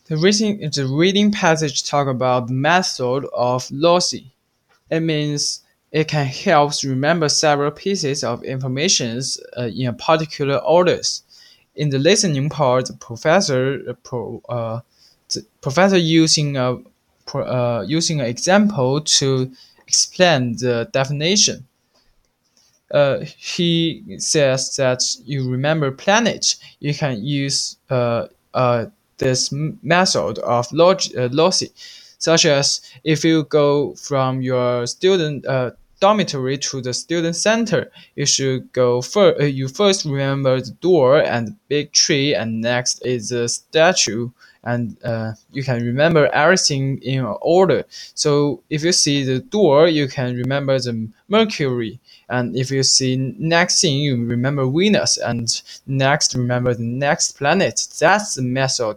The reading passage talk about the method of loci. It means it can help remember several pieces of information in a particular orders. In the listening part, the professor using an example to explain the definition. He says that you remember planet, you can use this method of logic, such as if you go from your student dormitory to the student center, you should go first. You first remember the door and the big tree, and next is the statue, and you can remember everything in order. So if you see the door, you can remember the Mercury, and if you see next thing, you remember Venus, and next remember the next planet. That's the method